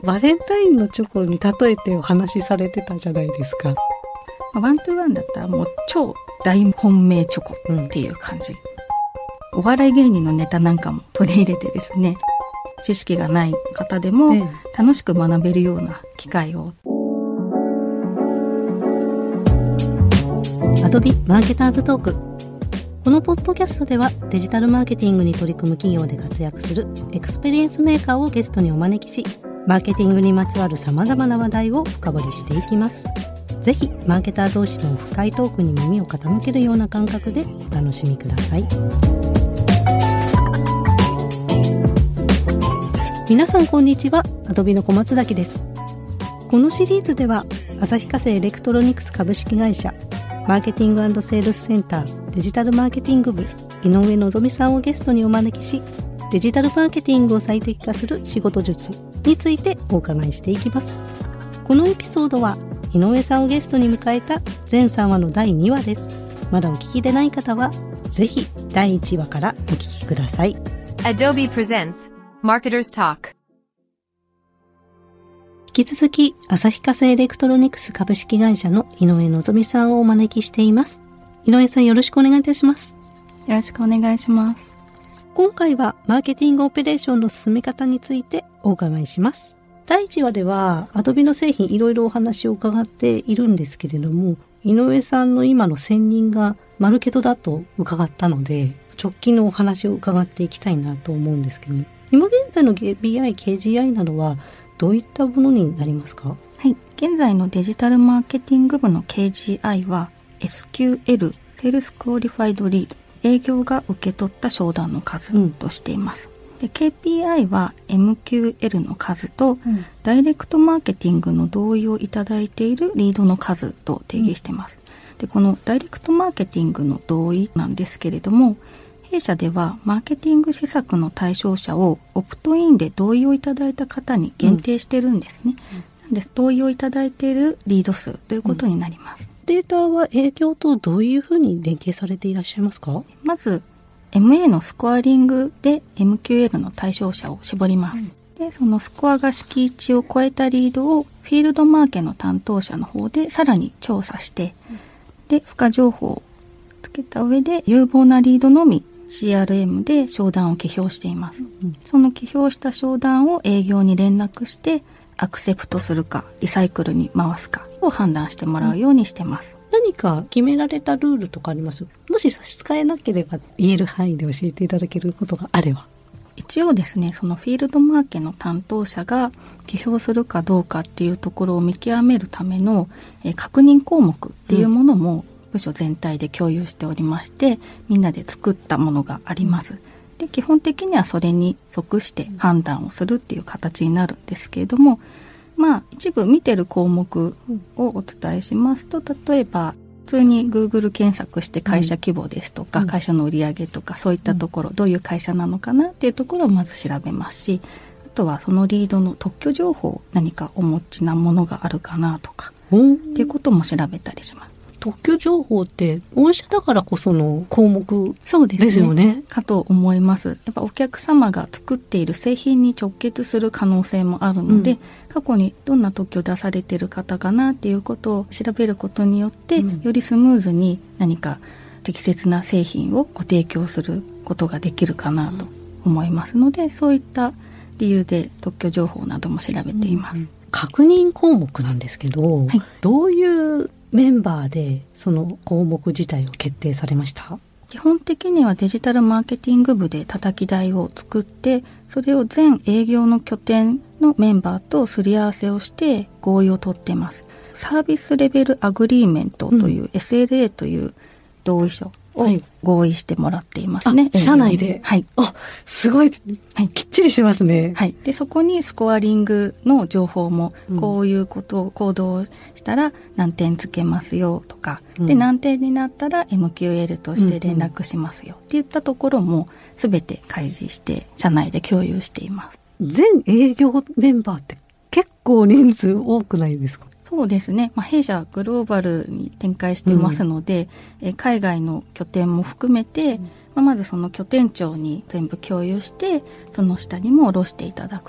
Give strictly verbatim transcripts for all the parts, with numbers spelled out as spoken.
バレンタインのチョコに例えてお話しされてたじゃないですか。 ワントゥーワンだったらもう超大本命チョコっていう感じ、うん、お笑い芸人のネタなんかも取り入れてですね、知識がない方でも楽しく学べるような機会を、 アドビマーケターズトーク。このポッドキャストではデジタルマーケティングに取り組む企業で活躍するエクスペリエンスメーカーをゲストにお招きし、マーケティングにまつわる様々な話題を深掘りしていきます。ぜひマーケター同士の深いトークに耳を傾けるような感覚でお楽しみください。皆さんこんにちは、アドビの小松崎です。このシリーズでは旭化成エレクトロニクス株式会社マーケティング&セールスセンターデジタルマーケティング部井上望さんをゲストにお招きし、デジタルマーケティングを最適化する仕事術についてお伺いしていきます。このエピソードは井上さんをゲストに迎えた全さんわのだいにわです。まだお聞きでない方はぜひだいいちわからお聞きください。 Adobe Presents Marketers Talk。 引き続き旭化成エレクトロニクス株式会社の井上望さんをお招きしています。井上さん、よろしくお願いいたします。 よろしくお願いします。 今回はマーケティングオペレーションの進め方についてお伺いします。だいいちわではアドビの製品いろいろお話を伺っているんですけれども、井上さんの今の専任がマルケトだと伺ったので、直近のお話を伺っていきたいなと思うんですけど、今現在の ビーアイ、ケージーアイ などはどういったものになりますか？ はい、現在のデジタルマーケティング部の ケージーアイ は エスキューエル セールスクオリファイドリード、営業が受け取った商談の数としています、うん、で ケーピーアイ は エムキューエル の数と、うん、ダイレクトマーケティングの同意をいただいているリードの数と定義しています、うん、でこのダイレクトマーケティングの同意なんですけれども、弊社ではマーケティング施策の対象者をオプトインで同意をいただいた方に限定してるんですね、うん、なんで同意をいただいているリード数ということになります、うん、 データは営業とどういうふうに連携されていらっしゃいますか？ まず エムエー のスコアリングで エムキューエル の対象者を絞ります、うん、でそのスコアが敷地を超えたリードをフィールドマーケの担当者の方でさらに調査して、うん、で付加情報をつけた上で有望なリードのみシーアールエム で商談を記表しています、うん、その記表した商談を営業に連絡してアクセプトするかリサイクルに回すかを判断してもらうようにしてます、 うん、何か決められたルールとかあります？もし差し支えなければ言える範囲で教えていただけることがあれば。 一応ですね、そのフィールドマーケの担当者が記表するかどうかっていうところを見極めるための、え確認項目っていうものも、うん部署全体で共有しておりまして、みんなで作ったものがあります。で、基本的にはそれに即して判断をするっていう形になるんですけれども、まあ一部見てる項目をお伝えしますと、例えば普通に Google 検索して会社規模ですとか、うん、会社の売上とかそういったところ、うん、どういう会社なのかなっていうところをまず調べますし、あとはそのリードの特許情報、何かお持ちなものがあるかなとか、うん、っていうことも調べたりします。 特許情報って御社だからこその項目そうですね、 ですよね。 かと思います。やっぱお客様が作っている製品に直結する可能性もあるので、うん、過去にどんな特許を出されている方かなっていうことを調べることによって、うん、よりスムーズに何か適切な製品をご提供することができるかなと思いますので、うん、そういった理由で特許情報なども調べています、うんうん、 確認項目なんですけど、はい、どういうメンバーでその項目自体を決定されました？ 基本的にはデジタルマーケティング部で叩き台を作って、それを全営業の拠点のメンバーとすり合わせをして合意を取っています。サービスレベルアグリーメントという、うん、エスエルエー という同意書を合意してもらっていますね。 社内で。 はい。 あ、すごい、はい、きっちりしますね。 はい。で、そこにスコアリングの情報も、うん、こういうことを行動したら何点つけますよとか、うん、で、何点になったら エムキューエル として連絡しますよ、うんうん、っていったところもすべて開示して社内で共有しています。 全営業メンバーって結構人数多くないですか？ そうですね、まあ、弊社グローバルに展開していますので、うん、え海外の拠点も含めて、うんまあ、まずその拠点長に全部共有して、その下にも下ろしていただくと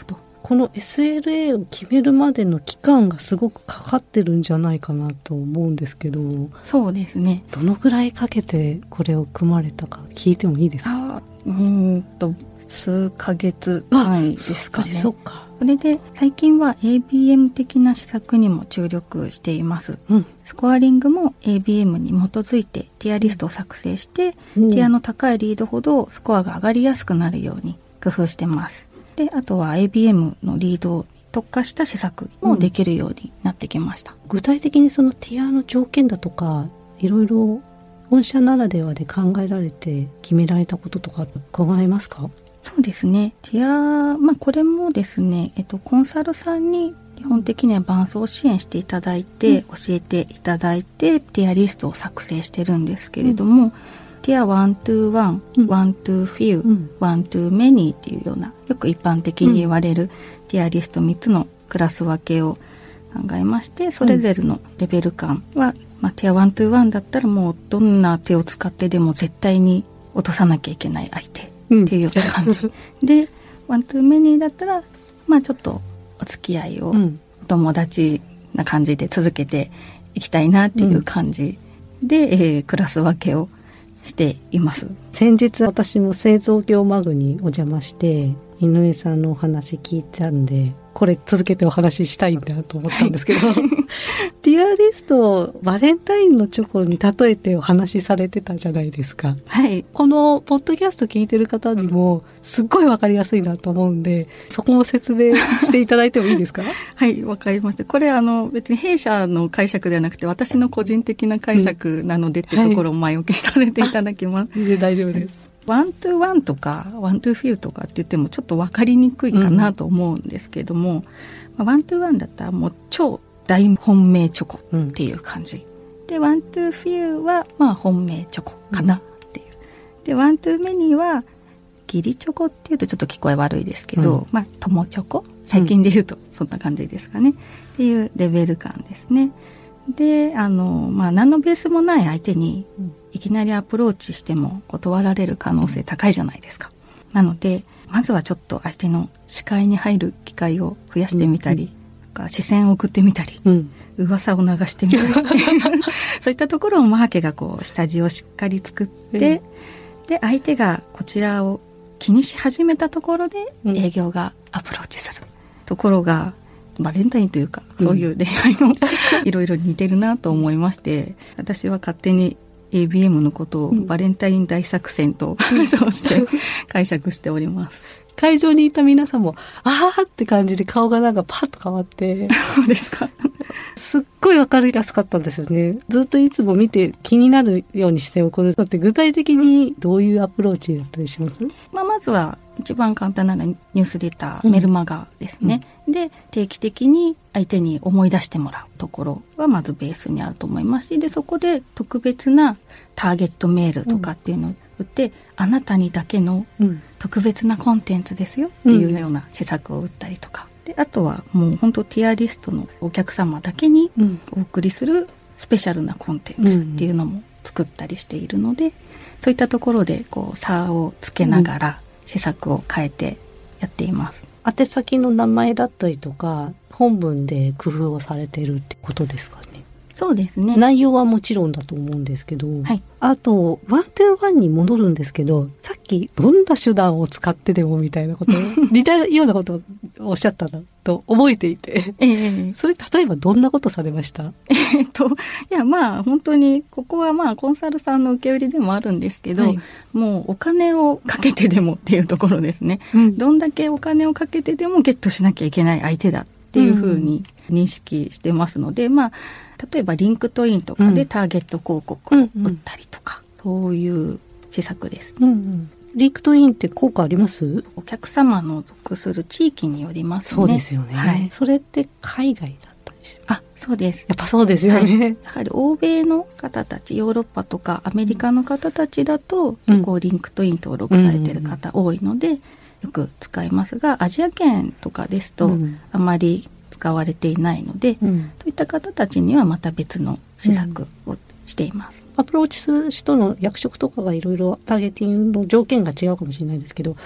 この エスエルエー を決めるまでの期間がすごくかかってるんじゃないかなと思うんですけど。 そうですね。 どのぐらいかけてこれを組まれたか聞いてもいいですか？ あうんと数ヶ月単位ですかね。 そうか。 それで最近は エービーエム 的な施策にも注力しています、うん、スコアリングも エービーエム に基づいてティアリストを作成して、うん、ティアの高いリードほどスコアが上がりやすくなるように工夫してます。であとは エービーエム のリードに特化した施策もできるようになってきました、 うん、具体的にそのティアの条件だとかいろいろ御社ならではで考えられて決められたこととか伺えますか？ そうですね。ティア、まあこれもですね、えっと、コンサルさんに基本的には伴走支援していただいて、うん、教えていただいて、ティアリストを作成してるんですけれども、うん、ティアワントゥーワン、ワントゥーフィー、ワントゥーメニーっていうような、よく一般的に言われるティアリストみっつのクラス分けを考えまして、それぞれのレベル感は、まあ、ティアワントゥーワンだったらもうどんな手を使ってでも絶対に落とさなきゃいけない相手。っていうような感じ、うん、でワントゥーメニーだったらまあちょっとお付き合いをお友達な感じで続けていきたいなっていう感じで、うんえー、クラス分けをしています。 先日私も製造業マグにお邪魔して井上さんのお話聞いたんでこれ続けてお話ししたいんだと思ったんですけどティアリストをバレンタインのチョコに例えてお話しされてたじゃないですか。 はい。 このポッドキャスト聞いてる方にもすっごいわかりやすいなと思うんでそこも説明していただいてもいいですか？ はい、わかりました。これあの別に弊社の解釈ではなくて私の個人的な解釈なのでっていうところを前置きさせていただきます。 全然大丈夫です。 ワントゥーワンとかワントゥーフィーとかって言ってもちょっと分かりにくいかなと思うんですけども、うん、ワントゥーワンだったらもう超大本命チョコっていう感じ、うん、でワントゥーフィーはまあ本命チョコかなっていう、うん、でワントゥーメニーは義理チョコっていうとちょっと聞こえ悪いですけど、うん、まあ友チョコ最近で言うとそんな感じですかね、うん、っていうレベル感ですね。であのまあ何のベースもない相手にいきなりアプローチしても断られる可能性高いじゃないですか。なのでまずはちょっと相手の視界に入る機会を増やしてみたり、うん、なんか視線を送ってみたり、うん、噂を流してみたりそういったところをマーケがこう下地をしっかり作って、うん、で相手がこちらを気にし始めたところで営業がアプローチする、うん、ところがバレンタインというかそういう恋愛のいろいろ似てるなと思いまして、私は勝手に エービーエム のことをバレンタイン大作戦と称して解釈しております。 会場にいた皆さんもあーって感じで顔がなんかパッと変わってそうですかすっごい分かりやすかったんですよね。ずっといつも見て気になるようにして送るのって具体的にどういうアプローチだったりします？ まあ、まずは一番簡単なのはニュースレター、うん、メルマガですね、うん、で定期的に相手に思い出してもらうところはまずベースにあると思いますし、でそこで特別なターゲットメールとかっていうのを打って、うん、あなたにだけの特別なコンテンツですよっていうような施策を打ったりとか、であとはもう本当ティアリストのお客様だけにお送りするスペシャルなコンテンツっていうのも作ったりしているので、うん、そういったところでこう差をつけながら施策を変えてやっています。 宛先の名前だったりとか本文で工夫をされているってことですかね？ そうですね。 内容はもちろんだと思うんですけど、はい、あとワントゥーワンに戻るんですけど、さっきどんな手段を使ってでもみたいなこと似たようなことをおっしゃったなと覚えていて、えー、それ例えばどんなことされました？ えっといやまあ本当にここはまあコンサルさんの受け売りでもあるんですけど、はい、もうお金をかけてでもっていうところですね、うん、どんだけお金をかけてでもゲットしなきゃいけない相手だっていうふうに認識してますので、うん、まあ例えばリンクトインとかでターゲット広告を打ったりとか、うんうん、そういう施策ですね、うんうん、 リンクトインって効果あります？ お客様の属する地域によりますね。 そうですよね、はい、それって海外だったりします？ あ、そうです。 やっぱそうですよね、はい、 やはり欧米の方たち、ヨーロッパとかアメリカの方たちだと、うん、こうリンクトイン登録されている方多いので、うんうんうん、よく使いますが、アジア圏とかですと、うん、あまり使われていないので、うん、そういった方たちにはまた別の施策をしています、 うん、アプローチする人の役職とかがいろいろターゲティングの条件が違うかもしれないですけど、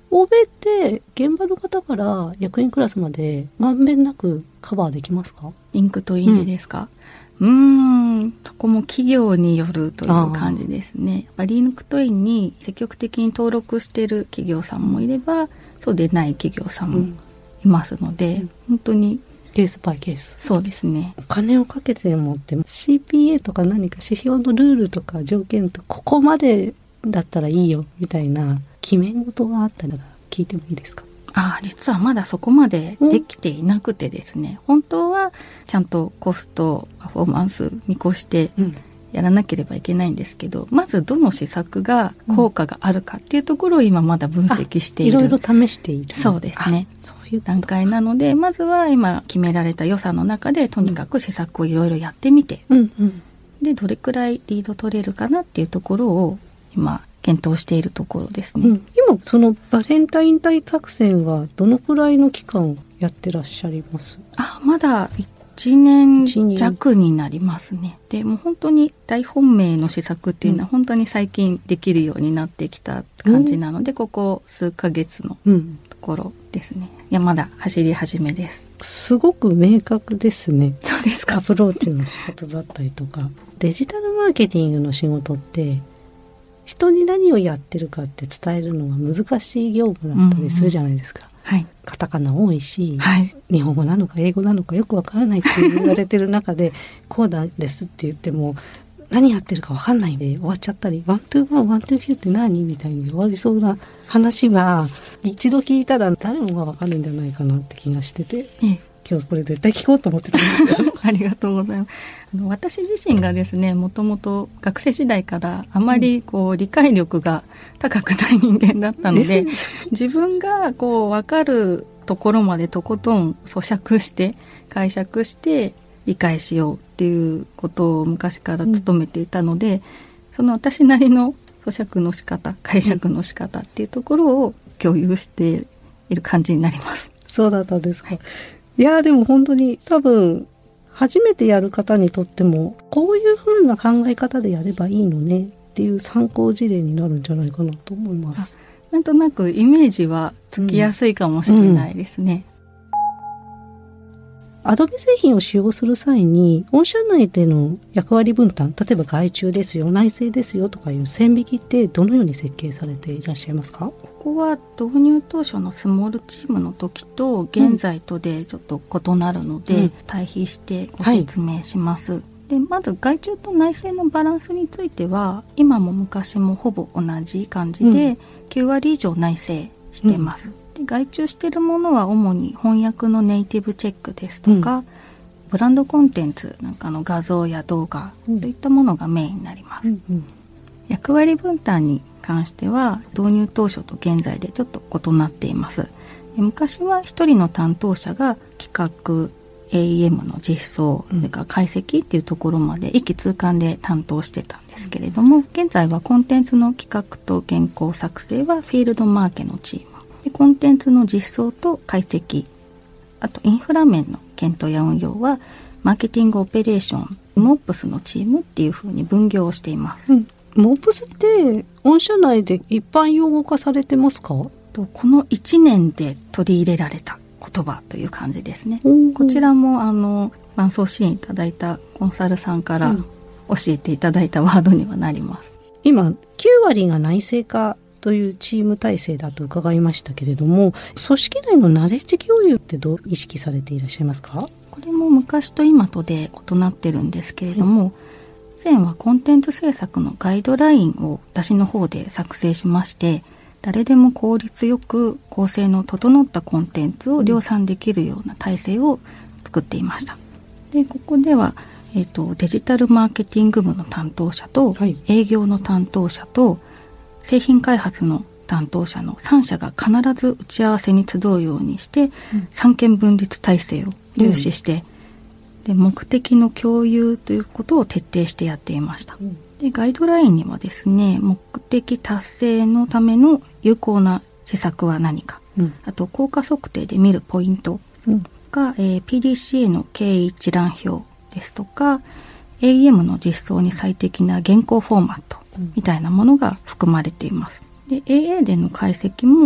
欧米って現場の方から役員クラスまでまんべんなくカバーできますか？ リンクトインでですか？うーん、そこも企業によるという感じですね。やっぱリンクトインに積極的に登録している企業さんもいれば、そうでない企業さんもいますので、うん、本当にケースバイケース。 そうですね。 お金をかけてもって シーピーエー とか何か指標のルールとか条件とここまでだったらいいよみたいな決め事があったら聞いてもいいですか？ ああ、実はまだそこまでできていなくてですね、うん、本当はちゃんとコストパフォーマンス見越してやらなければいけないんですけど、うん、まずどの施策が効果があるかっていうところを今まだ分析している、 いろいろ試している、 そうですね、そういう段階なので、まずは今決められた予算の中でとにかく施策をいろいろやってみて、 うんうん、 でどれくらいリード取れるかなっていうところを今検討しているところですね、 うん、今そのバレンタインデー作戦はどのくらいの期間やってらっしゃいます？ あ、まだいちねん弱になりますね。でもう本当に大本命の施策っていうのは本当に最近できるようになってきた感じなので、うん、ここ数ヶ月のところですね、うん、いやまだ走り始めです。 すごく明確ですね。 そうですか。 アプローチの仕方だったりとかデジタルマーケティングの仕事って人に何をやってるかって伝えるのが難しい業務だったりするじゃないですか、 うんうん、はい、 カタカナ多いし、 はい、 日本語なのか英語なのかよくわからないって言われてる中でこうだですって言っても何やってるかわかんないで終わっちゃったり、ワントゥーワンワントゥーフューって何みたいに終わりそうな話が一度聞いたら誰もがわかるんじゃないかなって気がしてて、 ええ、 今日これ絶対聞こうと思ってたんですけどありがとうございます。あの私自身がですね、もともと学生時代からあまりこう理解力が高くない人間だったので、自分がこう分かるところまでとことん咀嚼して解釈して理解しようっていうことを昔から努めていたので、うん、その私なりの咀嚼の仕方、解釈の仕方っていうところを共有している感じになります。 そうだったんですか。はい、いやでも本当に多分初めてやる方にとってもこういう風な考え方でやればいいのねっていう参考事例になるんじゃないかなと思います。 なんとなくイメージはつきやすいかもしれないですね。 アドビ製品を使用する際に御社内での役割分担、例えば外注ですよ内製ですよとかいう線引きってどのように設計されていらっしゃいますか？ ここは導入当初のスモールチームの時と現在とでちょっと異なるので、うん、対比してご説明します、はい、でまず外注と内製のバランスについては今も昔もほぼ同じ感じで、うん、きゅうわり以上内製してます、うん、で外注しているものは主に翻訳のネイティブチェックですとか、うん、ブランドコンテンツなんかの画像や動画といったものがメインになります、うんうん、役割分担に関しては導入当初と現在でちょっと異なっています。で昔は一人の担当者が企画 エーイーエム の実装、うん、それから解析っていうところまで一気通貫で担当してたんですけれども、現在はコンテンツの企画と原稿作成はフィールドマーケのチームで、コンテンツの実装と解析、あとインフラ面の検討や運用はマーケティングオペレーションモップスのチームっていうふうに分業をしています、うん、 モップスって御社内で一般用語化されてますか？このいちねんで取り入れられた言葉という感じですね。こちらもあの伴走支援いただいたコンサルさんから教えていただいたワードにはなります、うん、 今きゅうわりが内製化というチーム体制だと伺いましたけれども、組織内のナレッジ共有ってどう意識されていらっしゃいますか？ これも昔と今とで異なってるんですけれども、以前はコンテンツ制作のガイドラインを私の方で作成しまして、誰でも効率よく構成の整ったコンテンツを量産できるような体制を作っていました。でここでは、えーと、デジタルマーケティング部の担当者と、はい、営業の担当者と製品開発の担当者のさん社が必ず打ち合わせに集うようにして、うん、三権分立体制を重視して、うん、で目的の共有ということを徹底してやっていました、うん、でガイドラインにはですね、目的達成のための有効な施策は何か、うん、あと効果測定で見るポイントが、うんえー、ピーディーシーエー の経緯一覧表ですとか エーイーエム の実装に最適な原稿フォーマットみたいなものが含まれています。で エーエー での解析も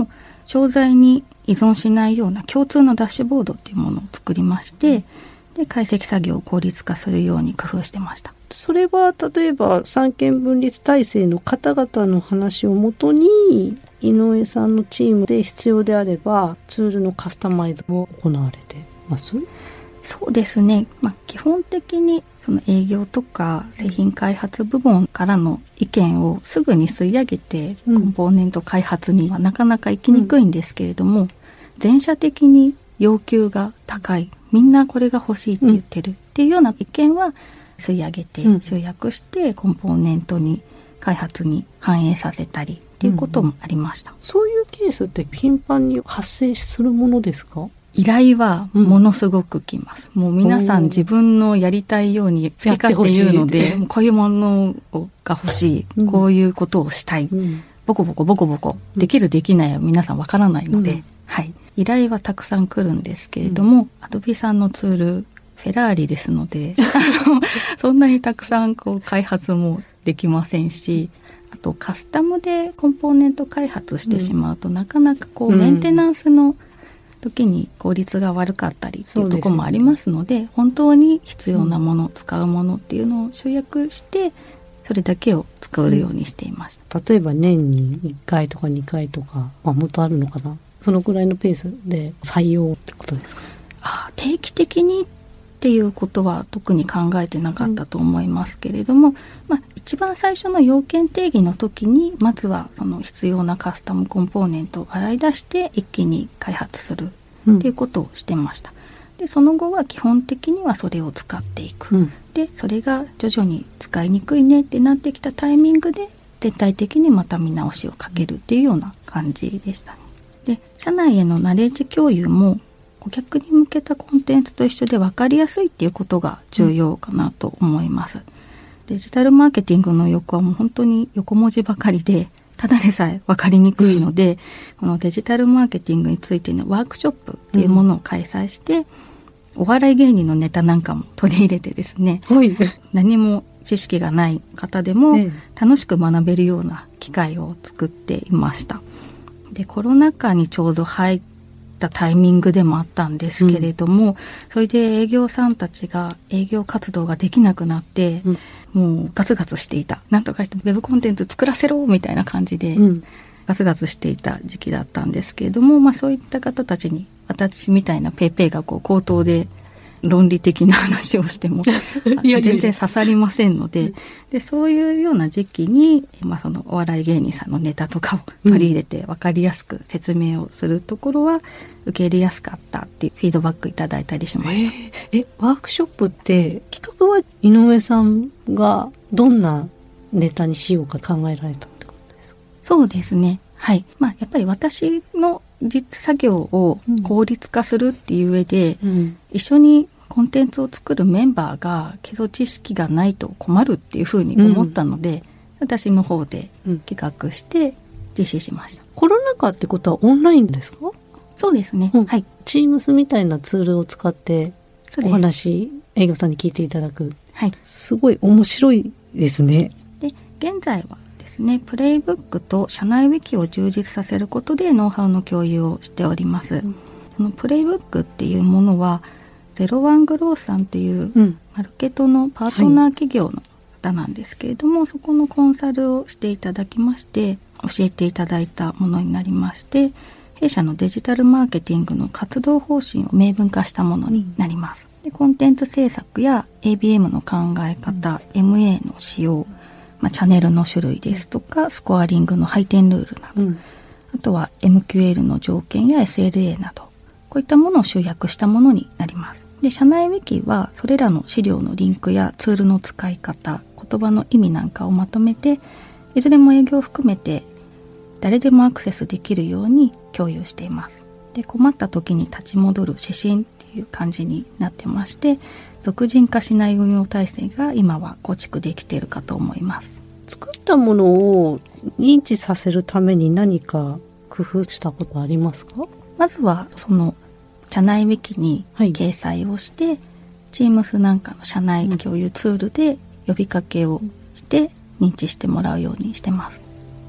商材に依存しないような共通のダッシュボードっていうものを作りまして、で解析作業を効率化するように工夫してました。 それは例えば三権分立体制の方々の話をもとに井上さんのチームで必要であればツールのカスタマイズも行われてます？ そうですね、まあ、基本的にその営業とか製品開発部門からの意見をすぐに吸い上げてコンポーネント開発にはなかなか行きにくいんですけれども、うん、全社的に要求が高い、みんなこれが欲しいって言ってるっていうような意見は吸い上げて集約してコンポーネントに開発に反映させたりっていうこともありました、うん、 そういうケースって頻繁に発生するものですか？ 依頼はものすごく来ます、うん、もう皆さん自分のやりたいように好き勝手言うので、こういうものが欲しい、うん、こういうことをしたい、うん、ボコボコボコボコできるできないは皆さんわからないので、うん、はい、依頼はたくさん来るんですけれども、うん、アドビさんのツールフェラーリですのでそんなにたくさんこう開発もできませんし、あとカスタムでコンポーネント開発してしまうと、うん、なかなかこうメンテナンスの時に効率が悪かったりっていうところもありますので、本当に必要なもの、うん、使うものっていうのを集約してそれだけを作るようにしていました、 うん、例えば年にいっかいとかにかいとか、まあ、もっとあるのかな、そのくらいのペースで採用ってことですか？ あ、定期的にっていうことは特に考えてなかったと思いますけれども、うん、まあ、一番最初の要件定義の時にまずはその必要なカスタムコンポーネントを洗い出して一気に開発するっていうことをしてました、うん、でその後は基本的にはそれを使っていく、うん、でそれが徐々に使いにくいねってなってきたタイミングで全体的にまた見直しをかけるっていうような感じでしたね。で社内へのナレッジ共有も顧客に向けたコンテンツと一緒で分かりやすいっていうことが重要かなと思います、うん、デジタルマーケティングの欲はもう本当に横文字ばかりでただでさえ分かりにくいので、うん、このデジタルマーケティングについてのワークショップっていうものを開催して、うん、お笑い芸人のネタなんかも取り入れてですね、はい、何も知識がない方でも楽しく学べるような機会を作っていました。でコロナ禍にちょうど入ったタイミングでもあったんですけれども、うん、それで営業さんたちが営業活動ができなくなって、うん、もうガツガツしていた、なんとかしてウェブコンテンツ作らせろみたいな感じで、うん、ガツガツしていた時期だったんですけれども、まあ、そういった方たちに私みたいなペイペイがこう口頭で論理的な話をしてもいや全然刺さりませんので、でそういうような時期に、まあ、そのお笑い芸人さんのネタとかを取り入れて分かりやすく説明をするところは受け入れやすかったっていうフィードバックいただいたりしました。 えー、えワークショップって企画は井上さんがどんなネタにしようか考えられたってことですか？ そうですね、はい、まあ、やっぱり私の実作業を効率化するっていう上で、うん、一緒にコンテンツを作るメンバーが基礎知識がないと困るっていうふうに思ったので、うん、私の方で企画して実施しました、 うん、コロナ禍ってことはオンラインですか？ そうですね、うん、はい。 Teams みたいなツールを使ってお話営業さんに聞いていただく、はい、すごい面白いですね。 で現在はですね、プレイブックと社内ウィキを充実させることでノウハウの共有をしております、うん、そのプレイブックっていうものはゼロワングローさんっていうマルケトのパートナー企業の方なんですけれども、はい、そこのコンサルをしていただきまして教えていただいたものになりまして、弊社のデジタルマーケティングの活動方針を明文化したものになります。でコンテンツ制作や エービーエム の考え方、うん、エムエー の使用、まあ、チャンネルの種類ですとか、うん、スコアリングの配点ルールなど、うん、あとは エムキューエル の条件や エスエルエー など、こういったものを集約したものになります。で社内ウィキはそれらの資料のリンクやツールの使い方、言葉の意味なんかをまとめて、いずれも営業を含めて誰でもアクセスできるように共有しています。で困った時に立ち戻る指針っていう感じになってまして、俗人化しない運用体制が今は構築できているかと思います。 作ったものを認知させるために何か工夫したことありますか？ まずはその社内ウィキに掲載をして、はい、Teams なんかの社内共有ツールで呼びかけをして認知してもらうようにしてます。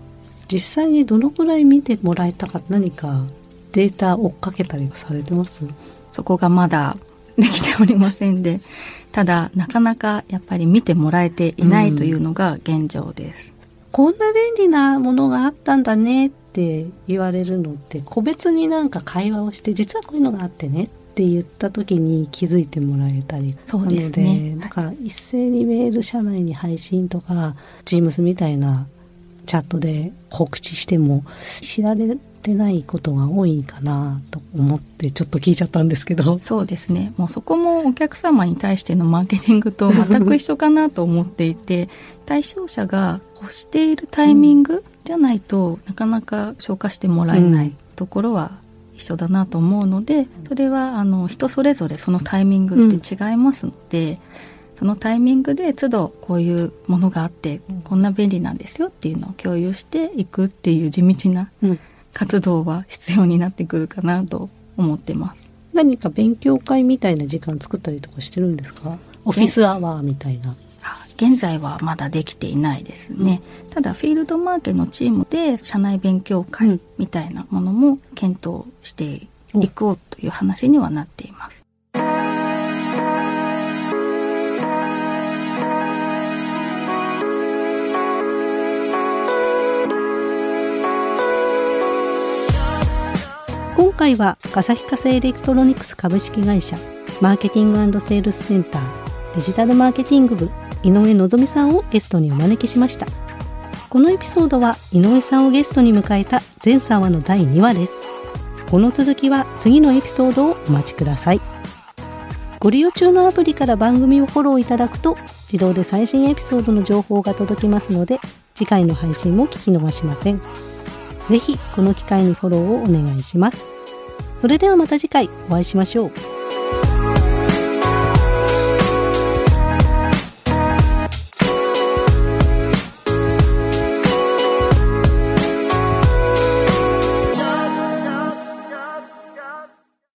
実際にどのくらい見てもらえたか、何かデータ追っかけたりされてます？ そこがまだできておりませんで、ただなかなかやっぱり見てもらえていないというのが現状です、 うん、こんな便利なものがあったんだねって言われるのって、個別になんか会話をして、実はこういうのがあってねって言った時に気づいてもらえたり。 そうですね。 だから一斉にメール社内に配信とか Teams みたいなチャットで告知しても知られてないことが多いかなと思ってちょっと聞いちゃったんですけど。 そうですね。もうそこもお客様に対してのマーケティングと全く一緒かなと思っていて対象者が欲しているタイミングじゃないと、うん、なかなか消化してもらえないところは一緒だなと思うので、うん、それはあの人それぞれそのタイミングって違いますので、うん、そのタイミングで都度こういうものがあってこんな便利なんですよっていうのを共有していくっていう地道な活動は必要になってくるかなと思ってます。 何か勉強会みたいな時間作ったりとかしてるんですか？オフィスアワーみたいな。 現在はまだできていないですね、うん、ただフィールドマーケのチームで社内勉強会みたいなものも検討していこうという話にはなっています。 今回は旭化成エレクトロニクス株式会社マーケティング&セールスセンターデジタルマーケティング部井上のぞみさんをゲストにお招きしました。このエピソードは井上さんをゲストに迎えた全さんわのだいにわです。この続きは次のエピソードをお待ちください。ご利用中のアプリから番組をフォローいただくと自動で最新エピソードの情報が届きますので、次回の配信も聞き逃しません。ぜひこの機会にフォローをお願いします。それではまた次回お会いしましょう。